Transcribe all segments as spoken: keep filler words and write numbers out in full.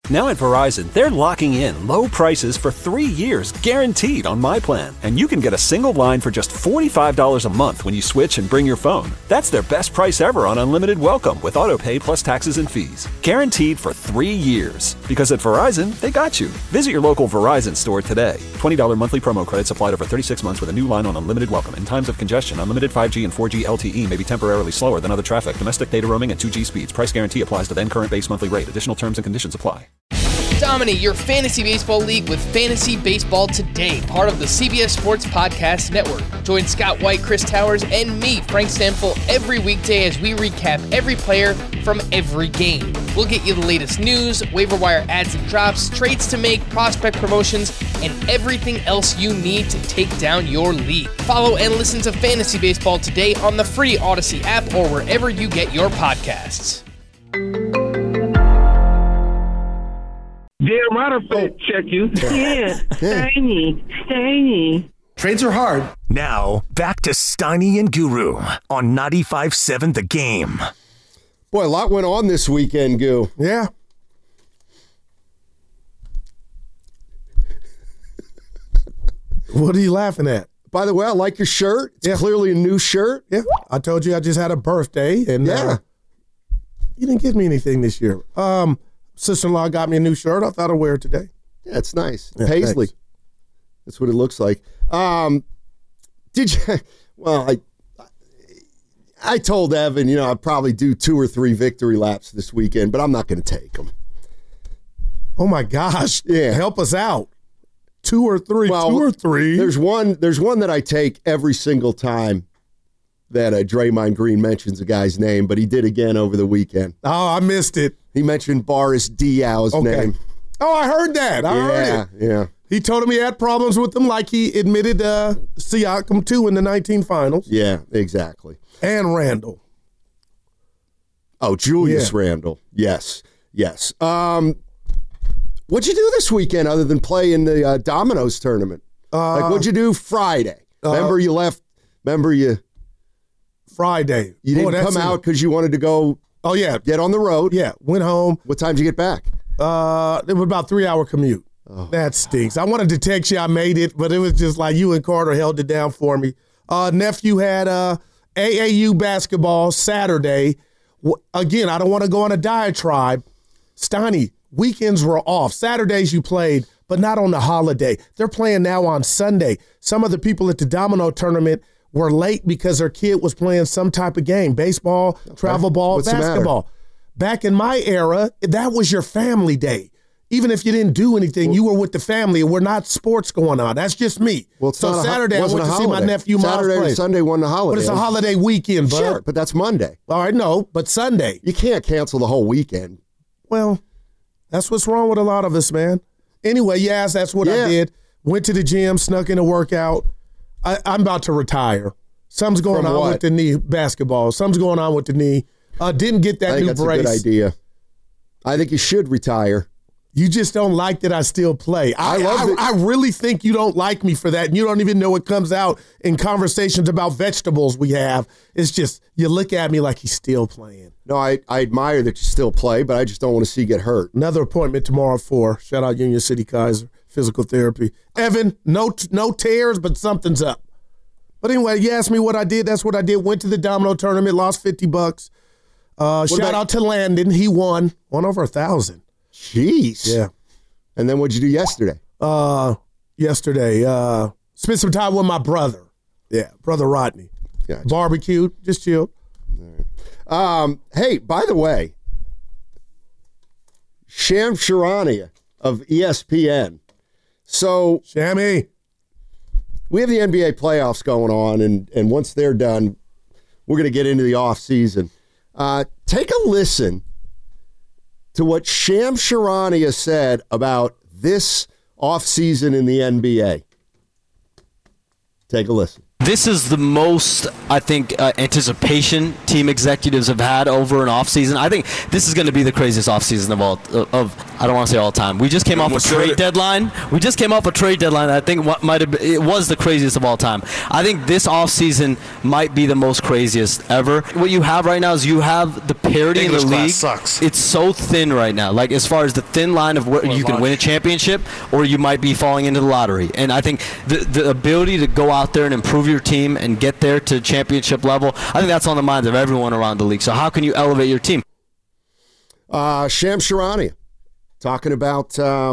Now at Verizon, they're locking in low prices for three years, guaranteed on My Plan. And you can get a single line for just forty-five dollars a month when you switch and bring your phone. That's their best price ever on unlimited welcome with auto pay plus taxes and fees. Guaranteed for three years. Because at Verizon, they got you. Visit your local Verizon store today. twenty dollars monthly promo credits applied over thirty-six months with a new line on unlimited welcome. In times of congestion, unlimited five G and four G L T E may be temporarily slower than other traffic. Domestic data roaming at two G speeds. Price guarantee applies to then current base monthly rate. Additional terms and conditions apply. Dominate your fantasy baseball league with Fantasy Baseball Today, part of the C B S Sports Podcast Network. Join Scott White, Chris Towers, and me, Frank Stanfill, every weekday as we recap every player from every game. We'll get you the latest news, waiver wire ads and drops, trades to make, prospect promotions, and everything else you need to take down your league. Follow and listen to Fantasy Baseball Today on the free Odyssey app or wherever you get your podcasts. Dear Rutherford, oh. check you. Yeah, Steiny, Steiny. Trades are hard. Now, back to Steiny and Guru on ninety-five seven The Game. Boy, a lot went on this weekend, Goo. Yeah. What are you laughing at? By the way, I like your shirt. It's yeah. clearly a new shirt. Yeah. I told you I just had a birthday. And yeah. Uh, you didn't give me anything this year. Um... Sister-in-law got me a new shirt. I thought I'd wear it today. Yeah, it's nice. Yeah, Paisley. thanks. That's what it looks like. Um, did you? Well, I I told Evan, you know, I'd probably do two or three victory laps this weekend, but I'm not going to take them. Oh my gosh! Yeah, help us out. Two or three. Well, two or three. There's one. There's one that I take every single time that uh, Draymond Green mentions a guy's name, but he did again over the weekend. Oh, I missed it. He mentioned Boris Diaw's okay. name. Oh, I heard that. I yeah, heard it. Yeah, He told him he had problems with them, like he admitted uh, Siakam too in the nineteen finals. Yeah, exactly. And Randall. Oh, Julius yeah. Randall. Yes, yes. Um, what'd you do this weekend other than play in the uh, Domino's tournament? Uh, like, what'd you do Friday? Uh, remember you left, remember you... Friday. You didn't Boy, come out because you wanted to go... Oh, yeah. Get on the road. Yeah. Went home. What time did you get back? Uh, it was about a three-hour commute. Oh. That stinks. I wanted to text you I made it, but it was just like you and Carter held it down for me. Uh, nephew had uh, A A U basketball Saturday. W- again, I don't want to go on a diatribe. Steiny, weekends were off. Saturdays you played, but not on the holiday. They're playing now on Sunday. Some of the people at the Domino tournament were late because their kid was playing some type of game, baseball, okay. travel ball, What's basketball. Back in my era, that was your family day. Even if you didn't do anything, well, you were with the family, and we're not sports going on. That's just me. Well, it's so not Saturday, a, I went to see my nephew Saturday Miles play. and Sunday wasn't a holiday. But it's a holiday weekend, bud. Sure, but that's Monday. All right, no, but Sunday. You can't cancel the whole weekend. Well, that's what's wrong with a lot of us, man. Anyway, yes, that's what yeah. I did. Went to the gym, snuck in a workout. I, I'm about to retire. Something's going From on what? with the knee, basketball. Something's going on with the knee. Uh, didn't get that I think new that's brace. a good idea. I think you should retire. You just don't like that I still play. I, I love I, it. I really think you don't like me for that. And you don't even know what comes out in conversations about vegetables we have. It's just you look at me like he's still playing. No, I, I admire that you still play, but I just don't want to see you get hurt. Another appointment tomorrow at four. Shout out Union City Kaiser, physical therapy. Evan, no no tears, but something's up. But anyway, you asked me what I did. That's what I did. Went to the Domino tournament, lost fifty bucks. Uh, shout about- out to Landon. He won. Won over a thousand. Jeez. Yeah. And then what'd you do yesterday? Uh, yesterday, uh, spent some time with my brother. Yeah, brother Rodney. Gotcha. Barbecued, just chilled. All right. Um, hey, by the way, Sham Charania of E S P N. So, Shammy, we have the N B A playoffs going on, and, and once they're done, we're going to get into the off season. Uh, take a listen to what Sham Charania said about this offseason in the N B A. Take a listen. this is the most, I think, uh, anticipation team executives have had over an offseason. I think this is going to be the craziest offseason of all, of, I don't want to say all time. We just came off a trade deadline. We just came off a trade deadline that I think what might have been, it was the craziest of all time. I think this offseason might be the most craziest ever. What you have right now is you have the parity English in the class league. Sucks. It's so thin right now. Like, as far as the thin line of where you can win a championship or you might be falling into the lottery. And I think the, the ability to go out there and improve your team and get there to championship level, I think that's on the minds of everyone around the league. So how can you elevate your team? Uh, Shams Charania talking about uh,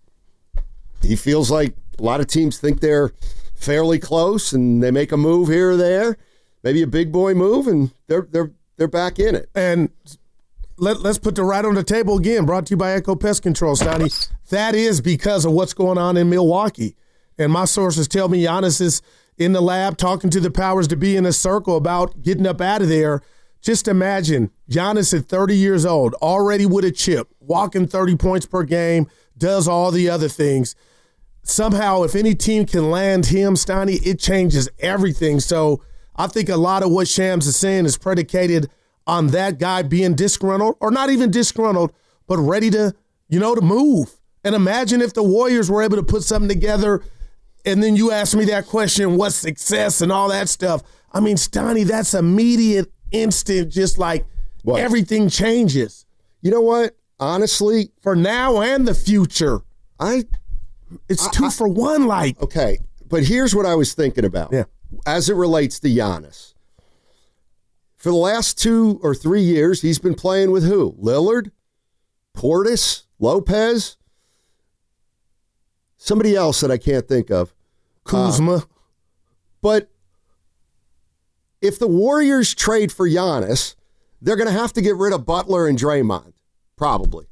he feels like a lot of teams think they're fairly close and they make a move here or there, maybe a big boy move, and they're they're they're back in it. And let, let's put the right on the table again, brought to you by Echo Pest Control, Stoney. That is because of what's going on in Milwaukee. And my sources tell me Giannis is in the lab talking to the powers to be in a circle about getting up out of there. Just imagine Giannis at thirty years old, already with a chip, walking thirty points per game, does all the other things. Somehow, if any team can land him, Stoney, it changes everything. So I think a lot of what Shams is saying is predicated on that guy being disgruntled, or not even disgruntled, but ready to, you know, to move. And imagine if the Warriors were able to put something together, and then you ask me that question, what's success and all that stuff. I mean, Stoney, that's immediate, instant, just like what? Everything changes. You know what? Honestly, for now and the future, I it's I, two I, for one. Like, okay, but here's what I was thinking about. Yeah. As it relates to Giannis. For the last two or three years, he's been playing with who? Lillard, Portis, Lopez, somebody else that I can't think of. Kuzma. Uh, but if the Warriors trade for Giannis, they're going to have to get rid of Butler and Draymond, probably.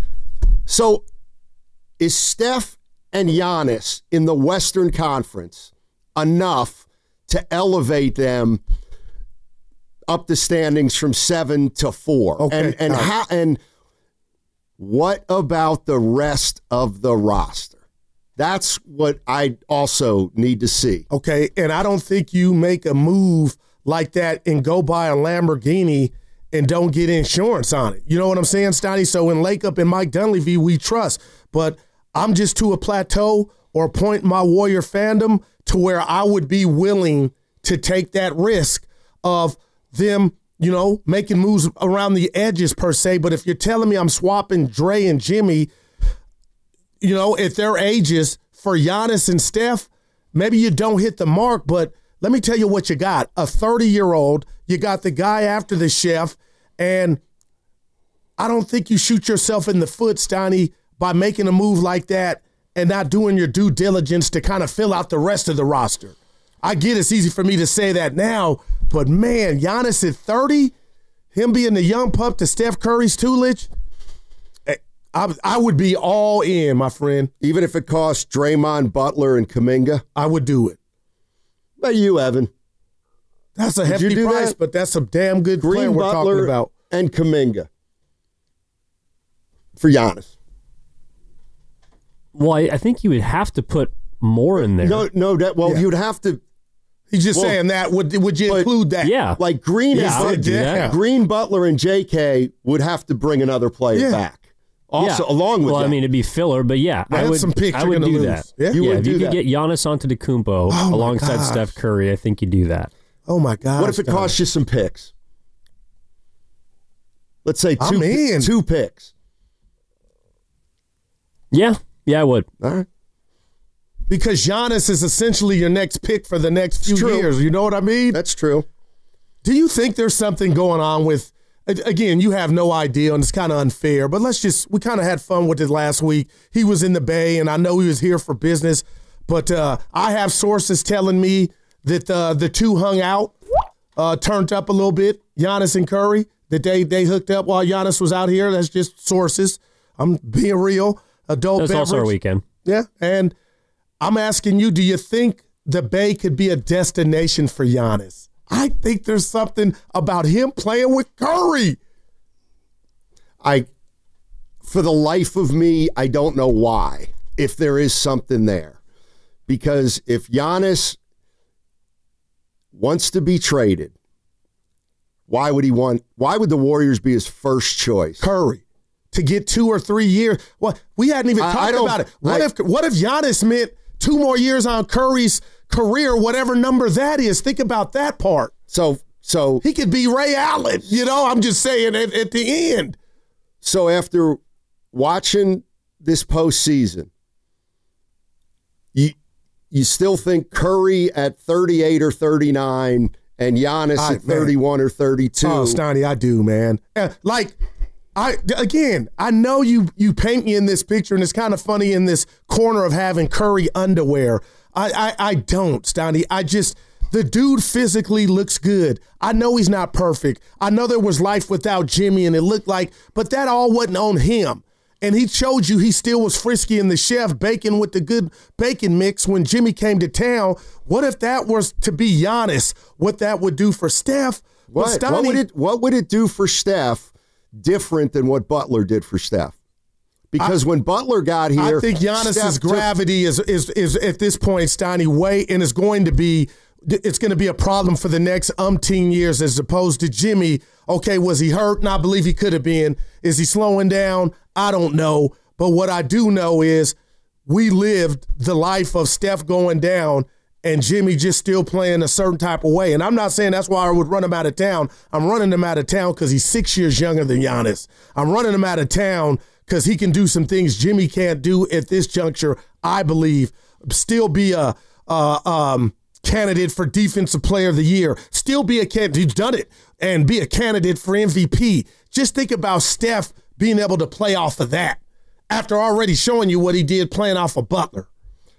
So is Steph and Giannis in the Western Conference enough to elevate them up the standings from seven to four? Okay. And and right. how and what about the rest of the roster? That's what I also need to see. Okay, and I don't think you make a move like that and go buy a Lamborghini and don't get insurance on it. You know what I'm saying, Stoney? So in Lakeup and Mike Dunleavy, we trust. But I'm just to a plateau or a point in my Warrior fandom to where I would be willing to take that risk of them, you know, making moves around the edges per se. But if you're telling me I'm swapping Dre and Jimmy, you know, at their ages for Giannis and Steph, maybe you don't hit the mark. But let me tell you what you got. A thirty-year-old, you got the guy after the chef, and I don't think you shoot yourself in the foot, Stoney, by making a move like that and not doing your due diligence to kind of fill out the rest of the roster. I get it's easy for me to say that now, but man, Giannis at thirty, him being the young pup to Steph Curry's Tulich, I, I would be all in, my friend. Even if it costs Draymond, Butler, and Kuminga? I would do it. How about you, Evan? That's a hefty price, that? But that's a damn good Green, player we're Butler, talking about. And Kuminga for Giannis. Well, I, I think you would have to put more in there. No, no. That, well, yeah. You'd have to. He's just well, saying that. Would would you include that? Yeah. Like Green, yeah, is, yeah. Green, Butler, and J K would have to bring another player yeah. back. Also, yeah. along with well, that. I mean, it'd be filler, but yeah, That's I would. Some picks I would do lose. that. Yeah, you yeah would if do you that. could get Giannis Antetokounmpo oh alongside gosh. Steph Curry, I think you do that. Oh my God! What if it God. costs you some picks? Let's say two, I'm in. two picks. Yeah, yeah, I would. All right. Because Giannis is essentially your next pick for the next few true. years. You know what I mean? That's true. Do you think there's something going on with, again, you have no idea, and it's kind of unfair, but let's just, we kind of had fun with it last week. He was in the Bay, and I know he was here for business, but uh, I have sources telling me that uh, the two hung out, uh, turned up a little bit, Giannis and Curry, that they, they hooked up while Giannis was out here. That's just sources. I'm being real. Adult That's beverage. also our weekend. Yeah, and I'm asking you, do you think the Bay could be a destination for Giannis? I think there's something about him playing with Curry. I, for the life of me, I don't know why, if there is something there. Because if Giannis wants to be traded, why would he want? Why would the Warriors be his first choice? Curry. To get two or three years. Well, we hadn't even I, talked I about it. What I, if what if Giannis meant two more years on Curry's career, whatever number that is? Think about that part. So so he could be Ray Allen. You know, I'm just saying at, at the end. So after watching this postseason, you you still think Curry at thirty-eight or thirty-nine and Giannis I, at thirty-one man. or thirty-two? Oh, Steiny, I do, man. Uh, like. I again, I know you you paint me in this picture, and it's kind of funny in this corner of having Curry underwear. I I, I don't, Stoney. I just the dude physically looks good. I know he's not perfect. I know there was life without Jimmy, and it looked like, but that all wasn't on him. And he showed you he still was frisky in the chef, baking with the good bacon mix when Jimmy came to town. What if that was to be Giannis? What that would do for Steph? What, Stoney, what would it What would it do for Steph? Different than what Butler did for Steph, because I, when Butler got here, I think Giannis's gravity is is is at this point, Steiny, way and is going to be it's going to be a problem for the next umpteen years as opposed to Jimmy. Okay, was he hurt? And I believe he could have been. Is he slowing down? I don't know, but what I do know is we lived the life of Steph going down and Jimmy just still playing a certain type of way. And I'm not saying that's why I would run him out of town. I'm running him out of town because he's six years younger than Giannis. I'm running him out of town because he can do some things Jimmy can't do at this juncture, I believe. Still be a, a um, candidate for Defensive Player of the Year. Still be a candidate. He's done it. And be a candidate for M V P. Just think about Steph being able to play off of that after already showing you what he did playing off of Butler.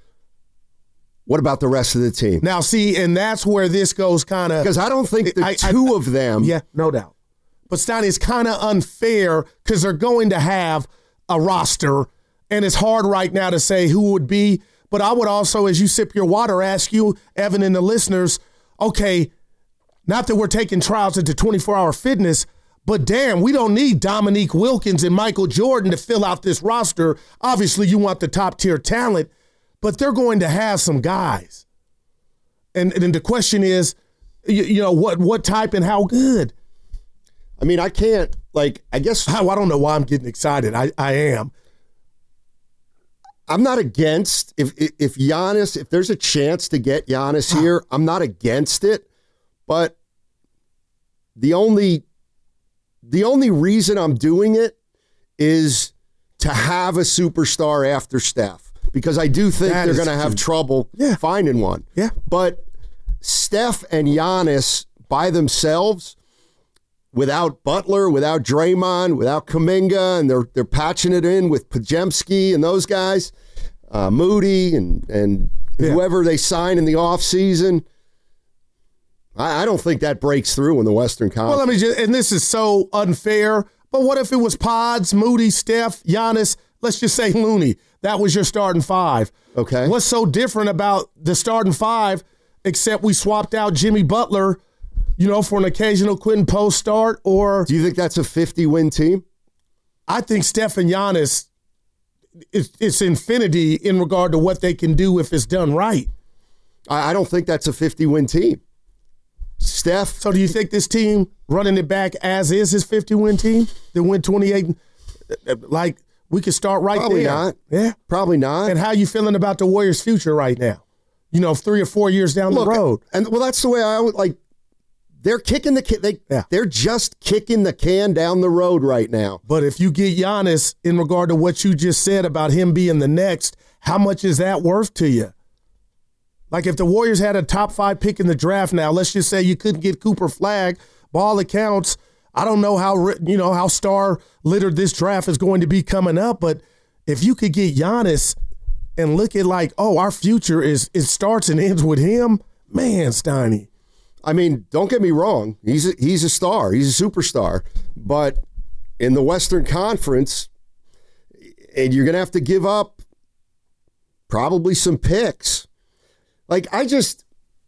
What about the rest of the team? Now, see, and that's where this goes kind of... Because I don't think the I, two I, of them... Yeah, no doubt. But, Steiny, it's kind of unfair because they're going to have a roster, and it's hard right now to say who would be. But I would also, as you sip your water, ask you, Evan, and the listeners, okay, not that we're taking trials into twenty-four hour fitness, but damn, we don't need Dominique Wilkins and Michael Jordan to fill out this roster. Obviously, you want the top-tier talent, but they're going to have some guys. And, and the question is, you, you know, what what type and how good? I mean, I can't, like, I guess. I, I don't know why I'm getting excited. I, I am. I'm not against, if if Giannis, if there's a chance to get Giannis here, I'm not against it. But the only, the only reason I'm doing it is to have a superstar after Steph. Because I do think that they're going to have trouble yeah. finding one. Yeah. But Steph and Giannis by themselves, without Butler, without Draymond, without Kuminga, and they're they're patching it in with Podziemski and those guys, uh, Moody and and yeah. whoever they sign in the offseason, I, I don't think that breaks through in the Western Conference. Well, let me just, and this is so unfair, but what if it was Pods, Moody, Steph, Giannis, let's just say Looney? That was your starting five. Okay. What's so different about the starting five except we swapped out Jimmy Butler, you know, for an occasional Quentin Post start? Or do you think that's a fifty-win team? I think Steph and Giannis, it's, it's infinity in regard to what they can do if it's done right. I, I don't think that's a fifty-win team. Steph. So do you think this team running it back as is his fifty-win team that win twenty-eight, like, we could start right Probably there. Not. Yeah. Probably not. And how you feeling about the Warriors' future right now? You know, three or four years down Look, the road. And well, that's the way I would like. They're kicking the can. They yeah. they're just kicking the can down the road right now. But if you get Giannis in regard to what you just said about him being the next, how much is that worth to you? Like if the Warriors had a top five pick in the draft now, let's just say you couldn't get Cooper Flagg. By all accounts, I don't know how you know how star littered this draft is going to be coming up, but if you could get Giannis and look at like, oh, our future is it starts and ends with him, man, Steiny. I mean, don't get me wrong. He's a, he's a star. He's a superstar. But in the Western Conference, and you're going to have to give up probably some picks. Like, I just,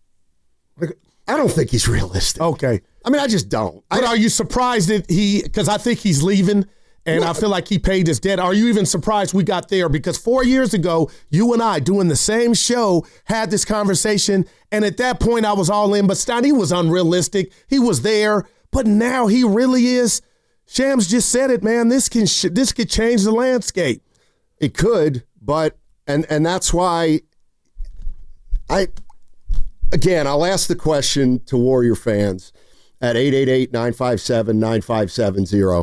I don't think he's realistic. Okay. I mean, I just don't. But I, are you surprised that he, because I think he's leaving, And I feel like he paid his debt. Are you even surprised we got there? Because four years ago, you and I doing the same show had this conversation. And at that point, I was all in. But Steiny was unrealistic. He was there. But now he really is. Shams just said it, man. This can sh- this could change the landscape. It could, but and and that's why I again I'll ask the question to Warrior fans at eight eight eight, nine five seven, nine five seven zero.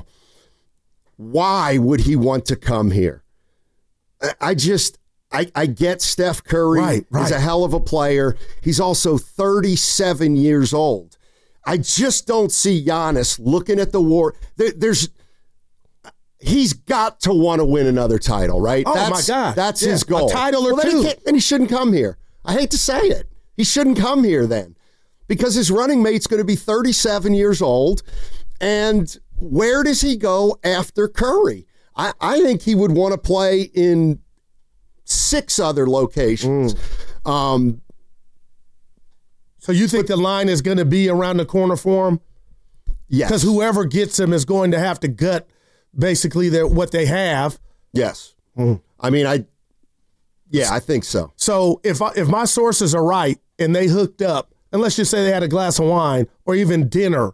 Why would he want to come here? I, I just I, I get Steph Curry. Right, right. He's a hell of a player. He's also thirty-seven years old. I just don't see Giannis looking at the war. There, there's He's got to want to win another title, right? Oh, that's, my God. That's Yeah, his goal. a title or well, then two. He can't, then he shouldn't come here. I hate to say it. He shouldn't come here then because his running mate's going to be thirty-seven years old. And where does he go after Curry? I, I think he would want to play in six other locations. Mm. Um, so you think the line is going to be around the corner for him? Yes. Because whoever gets him is going to have to gut basically their, what they have. Yes. Mm. I mean, I, yeah, I think so. So if I, if my sources are right and they hooked up, and let's just say they had a glass of wine or even dinner,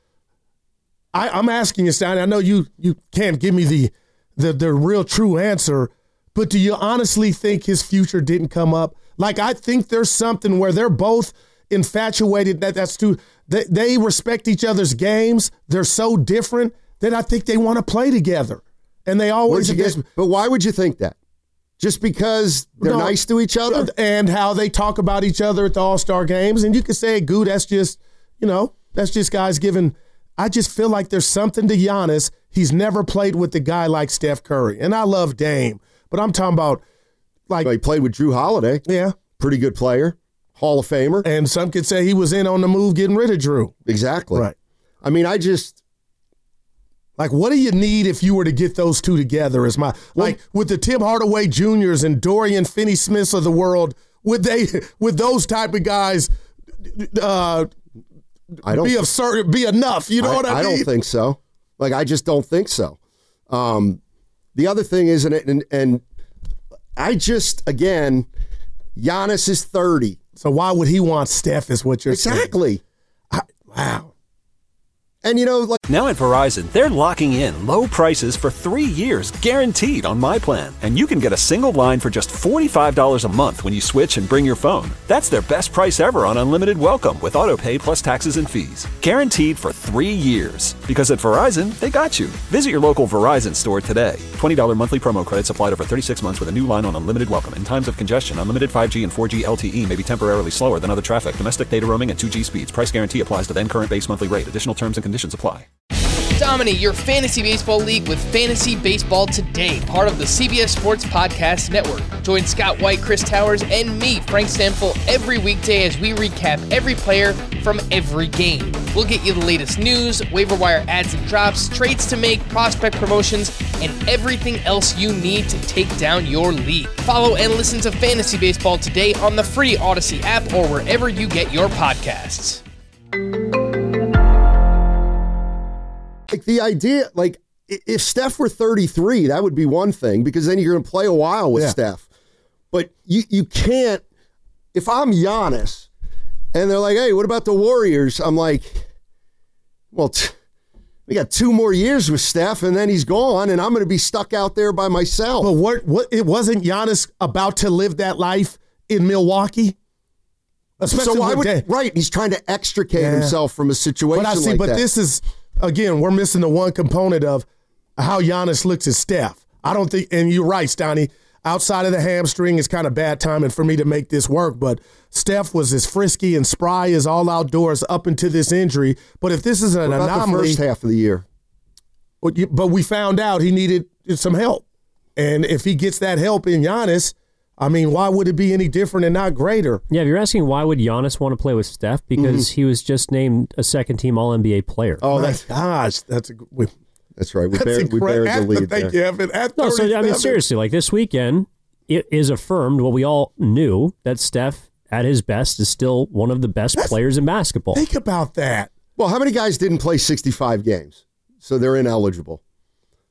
I, I'm asking you, Stein, I know you you can't give me the, the the real true answer, but do you honestly think his future didn't come up? Like, I think there's something where they're both infatuated. That that's too. They, they respect each other's games. They're so different that I think they want to play together, and they always. You get, but why would you think that? Just because they're no, nice to each other, and how they talk about each other at the All-Star games, and you could say, "Goo, that's just, you know, that's just guys giving." I just feel like there's something to Giannis. He's never played with a guy like Steph Curry. And I love Dame, but I'm talking about like well, he played with Drew Holiday. Yeah. Pretty good player. Hall of Famer. And some could say he was in on the move getting rid of Drew. Exactly. Right. I mean, I just like, what do you need if you were to get those two together? Is my well, like with the Tim Hardaway Juniors and Dorian Finney-Smiths of the world, would they with those type of guys uh I don't be absurd, be enough. You know I, what I, I mean? I don't think so. Like, I just don't think so. Um, the other thing is, and, and and I just again, Giannis is thirty. So why would he want Steph? Is what you're exactly. saying? Exactly. Wow. And, you know, like now at Verizon, they're locking in low prices for three years, guaranteed on my plan. And you can get a single line for just forty-five dollars a month when you switch and bring your phone. That's their best price ever on unlimited welcome with auto pay plus taxes and fees. Guaranteed for three years. Because at Verizon, they got you. Visit your local Verizon store today. twenty dollars monthly promo credits applied over thirty-six months with a new line on unlimited welcome. In times of congestion, unlimited five G and four G L T E may be temporarily slower than other traffic. Domestic data roaming and two G speeds. Price guarantee applies to then current base monthly rate. Additional terms and conditions apply. Dominate your fantasy baseball league with Fantasy Baseball Today, part of the C B S Sports Podcast Network. Join Scott White, Chris Towers, and me, Frank Stamfel, every weekday as we recap every player from every game. We'll get you the latest news, waiver wire ads and drops, trades to make, prospect promotions, and everything else you need to take down your league. Follow and listen to Fantasy Baseball Today on the free Odyssey app or wherever you get your podcasts. Like the idea, like if Steph were thirty-three, that would be one thing because then you're going to play a while with yeah. Steph. But you you can't. If I'm Giannis and they're like, "Hey, what about the Warriors?" I'm like, "Well, t- we got two more years with Steph, and then he's gone, and I'm going to be stuck out there by myself." But what? What? It wasn't Giannis about to live that life in Milwaukee. Especially so why would, day. Right? He's trying to extricate yeah. himself from a situation but I see, like but that. But this is. Again, we're missing the one component of how Giannis looks at Steph. I don't think, and you're right, Stoney, outside of the hamstring, it's kind of bad timing for me to make this work, but Steph was as frisky and spry as all outdoors up into this injury. But if this is an what about anomaly. The first half of the year. But we found out he needed some help. And if he gets that help in Giannis, I mean, why would it be any different and not greater? Yeah, if you're asking why would Giannis want to play with Steph, because mm-hmm. he was just named a second-team All N B A player. Oh, that's gosh, that's a we, that's right. We buried we buried the lead Thank there. you, Evan. At no, so I mean, seriously, like this weekend, it is affirmed what we all knew that Steph, at his best, is still one of the best that's, players in basketball. Think about that. Well, how many guys didn't play sixty-five games, so they're ineligible?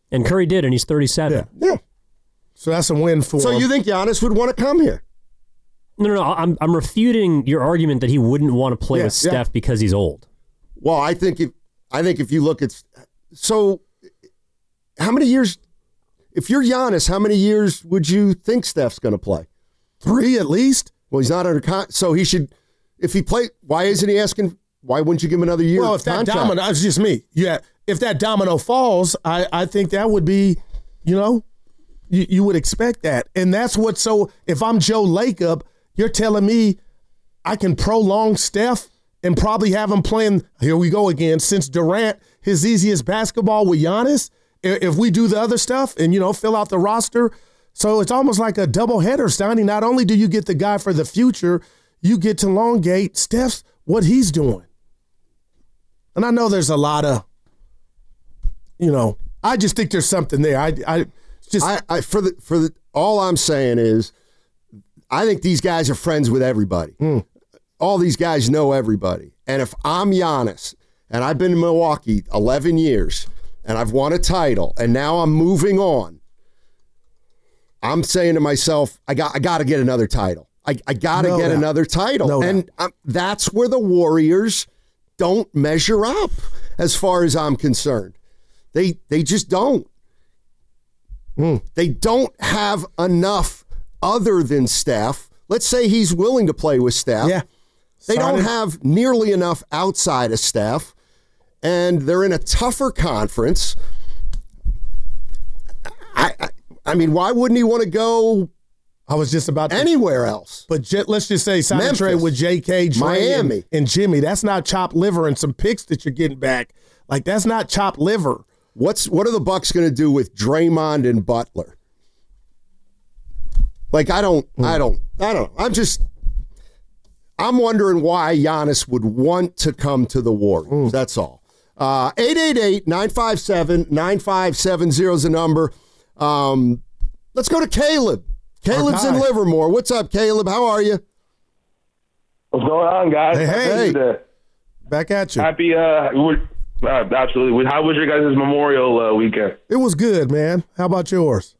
And Curry did, and he's thirty-seven. Yeah. yeah. So that's a win for So him. you think Giannis would want to come here? No, no, no. I'm I'm refuting your argument that he wouldn't want to play Yeah, with Steph yeah. because he's old. Well, I think if I think if you look at so how many years if you're Giannis, how many years would you think Steph's going to play? Three at least. Well, he's not under con- so he should if he play why isn't he asking why wouldn't you give him another year? Well, if that contract? domino, it's just me. Yeah, if that domino falls, I, I think that would be, you know, you, you would expect that. And that's what, so if I'm Joe Lacob, you're telling me I can prolong Steph and probably have him playing, here we go again, since Durant, his easiest basketball with Giannis, if, if we do the other stuff and, you know, fill out the roster. So it's almost like a double header, Steiny. Not only do you get the guy for the future, you get to elongate Steph's what he's doing. And I know there's a lot of, you know, I just think there's something there. I, I just I, I for the for the all I'm saying is I think these guys are friends with everybody. Mm. All these guys know everybody. And if I'm Giannis and I've been in Milwaukee eleven years and I've won a title and now I'm moving on, I'm saying to myself, I got I got to get another title. I, I got to No get doubt. another title. No and um, that's where the Warriors don't measure up as far as I'm concerned. They they just don't. Mm. They don't have enough other than Steph. Let's say he's willing to play with Steph. yeah. They Sign don't him. have nearly enough outside of Steph, and they're in a tougher conference. I, I, I mean, why wouldn't he want to go I was just about to, anywhere else? but j- let's just say sign a Memphis, trade with J K, Dre, Miami. and, and Jimmy. That's not chopped liver and some picks that you're getting back. Like, that's not chopped liver. What's what are the Bucks going to do with Draymond and Butler? Like, I don't, I don't, I don't. I'm just, I'm wondering why Giannis would want to come to the Warriors. That's all. Uh, eight eight eight, nine five seven, nine five seven zero is the number. Um, let's go to Caleb. Caleb's in guy. Livermore. What's up, Caleb? How are you? What's going on, guys? Hey, hey. Happy, Back at you. happy uh, we're- uh, absolutely. How was your guys' Memorial uh, weekend? It was good, man. How about yours?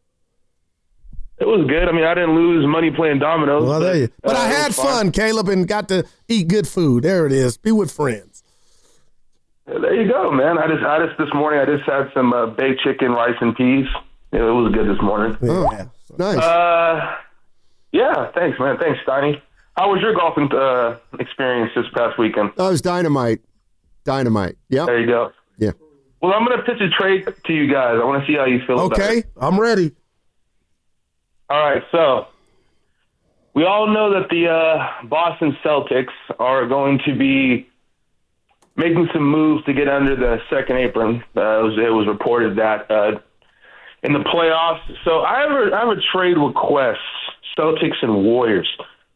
It was good. I mean, I didn't lose money playing dominoes. Well, there you. But uh, I it had was fun, Caleb, and got to eat good food. There it is. Be with friends. There you go, man. I just, I just this morning, I just had some uh, baked chicken, rice, and peas. It was good this morning. Yeah. Nice. Uh, yeah, thanks, man. Thanks, Steiny. How was your golfing uh, experience this past weekend? that was dynamite. Dynamite. Yep. There you go. Yeah. Well, I'm going to pitch a trade to you guys. I want to see how you feel about it. Okay, I'm ready. All right, so we all know that the uh, Boston Celtics are going to be making some moves to get under the second apron. Uh, it, was, it was reported that uh, in the playoffs. So I have a, I have a trade request, Celtics and Warriors.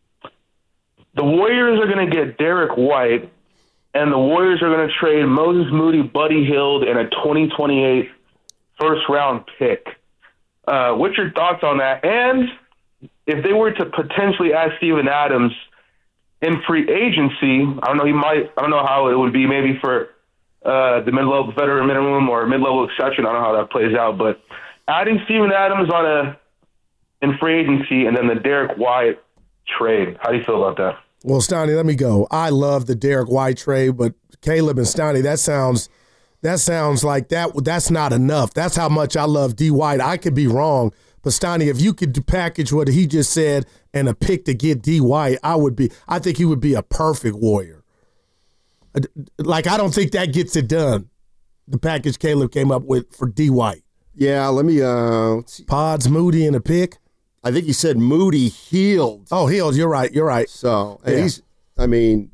The Warriors are going to get Derek White, and the Warriors are going to trade Moses Moody, Buddy Hield, and a twenty twenty-eight first-round pick. Uh, what's your thoughts on that? And if they were to potentially ask Steven Adams in free agency, I don't know, he might, I don't know how it would be maybe for uh, the mid-level veteran minimum or mid-level exception. I don't know how that plays out, but adding Steven Adams on a in free agency and then the Derek White trade, how do you feel about that? Well, Steiny, let me go. I love the Derek White trade, but Caleb and Steiny, that sounds that sounds like that. That's not enough. That's how much I love D. White. I could be wrong, but Steiny, if you could package what he just said and a pick to get D. White, I would be. I think he would be a perfect Warrior. Like, I don't think that gets it done. The package Caleb came up with for D. White. Yeah, let me uh let's see. Pods, Moody, and a pick. I think he said Moody Hield. Oh, Hield, you're right. You're right. So and Yeah. he's I mean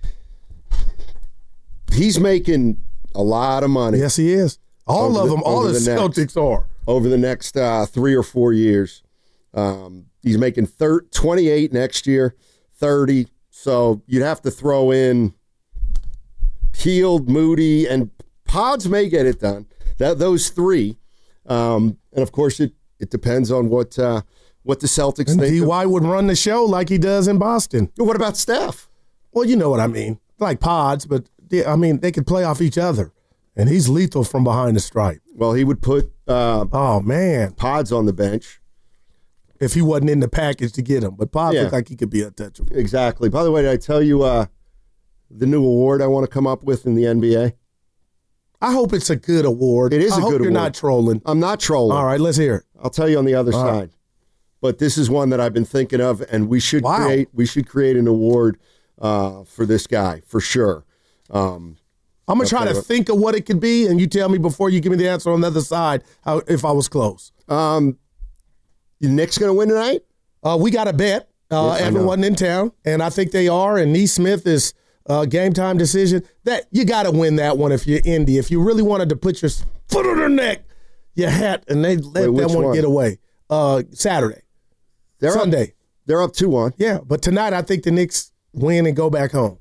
he's making a lot of money Yes, he is. All Over of the- them, all over the, the next. Celtics are. over the next uh, three or four years. Um, he's making thir- twenty-eight next year, thirty. So you'd have to throw in Hield, Moody, and Pods may get it done. That those three. Um, and of course, it it depends on what uh, what the Celtics And think. D. of- White would run the show like he does in Boston. What about Steph? Well, you know what I mean. Like Pods, but they, I mean, they could play off each other. And he's lethal from behind the stripe. Well, he would put uh, oh man Pods on the bench if he wasn't in the package to get him. But Pods Yeah. looked like he could be untouchable. Exactly. By the way, did I tell you uh, the new award I want to come up with in the N B A? I hope it's a good award. It is I a hope good you're award. not trolling. I'm not trolling. All right, let's hear it. I'll tell you on the other All side. right. But this is one that I've been thinking of, and we should Wow. create we should create an award uh, for this guy for sure. Um, I'm going to try Okay, to what- think of what it could be, and you tell me before you give me the answer on the other side how, if I was close. um, the Knicks going to win tonight? Uh, we got a bet. Uh, Yes, I know. everyone in town, and I think they are. And Neesmith is uh, game time decision. That you got to win that one if you're Indy. If you really wanted to put your foot on their neck, you had, and they let Wait, that which one, one? get away. Uh, Saturday, They're Sunday. Up, they're up two one. Yeah, but tonight I think the Knicks win and go back home.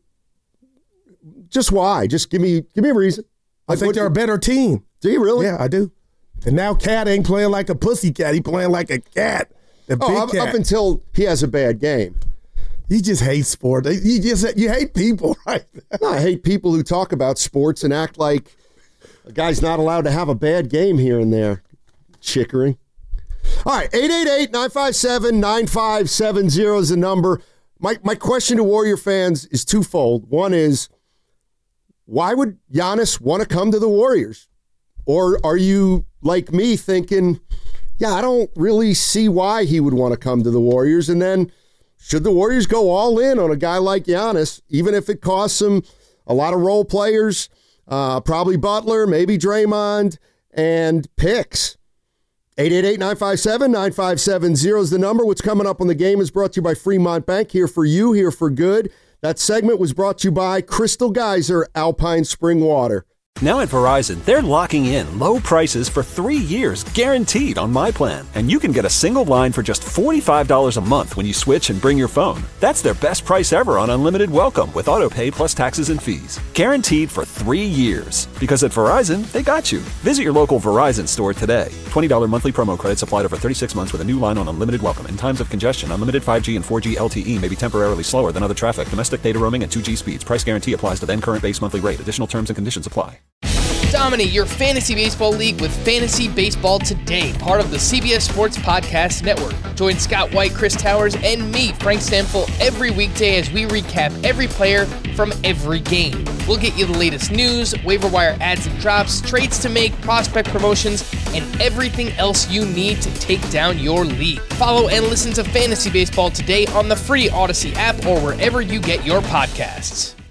Just why? Just give me give me a reason. I Like, think what- they're a better team. Do you really? Yeah, I do. And now Cat ain't playing like a pussy cat. He playing like a cat. The Oh, big up, cat. up until he has a bad game. You just hate sport. You just you hate people, right? No, I hate people who talk about sports and act like a guy's not allowed to have a bad game here and there. Chickering. All right, eight eight eight, nine five seven, nine five seven zero is the number. My my question to Warrior fans is twofold. One is, why would Giannis want to come to the Warriors? Or are you like me thinking, yeah, I don't really see why he would want to come to the Warriors? And then should the Warriors go all in on a guy like Giannis, even if it costs them a lot of role players, uh, probably Butler, maybe Draymond, and picks? eight eight eight, nine five seven, nine five seven zero is the number. What's coming up on the game is brought to you by Fremont Bank. Here for you, here for good. That segment was brought to you by Crystal Geyser Alpine Spring Water. Now at Verizon, they're locking in low prices for three years, guaranteed on My Plan. And you can get a single line for just forty-five dollars a month when you switch and bring your phone. That's their best price ever on unlimited welcome with autopay plus taxes and fees. Guaranteed for three years. Because at Verizon, they got you. Visit your local Verizon store today. twenty dollars monthly promo credits applied over thirty-six months with a new line on unlimited welcome. In times of congestion, unlimited five G and four G L T E may be temporarily slower than other traffic. Domestic data roaming and two G speeds. Price guarantee applies to then current base monthly rate. Additional terms and conditions apply. Dominate your fantasy baseball league with Fantasy Baseball Today, part of the C B S Sports Podcast Network. Join Scott White, Chris Towers, and me, Frank Stamfel, every weekday as we recap every player from every game. We'll get you the latest news, waiver wire ads and drops, trades to make, prospect promotions, and everything else you need to take down your league. Follow and listen to Fantasy Baseball Today on the free Odyssey app or wherever you get your podcasts.